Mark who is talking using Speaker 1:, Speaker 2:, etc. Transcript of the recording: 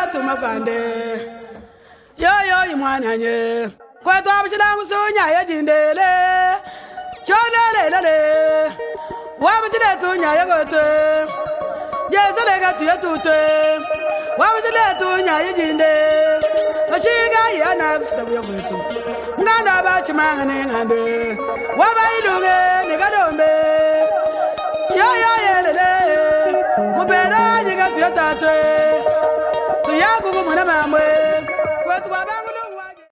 Speaker 1: tumapande yo imwananye kwa twabishilangu sunya yejindele chonelele wabishile tunya yegote yeseleka tuyetute wabishile tunya yejinde mashiga yana kufutabuya kwetu nganda bachimangane ngande wabailuge nigadombe yo yelele mubera yiga tuyetatwe tuyakugu mwana mamwe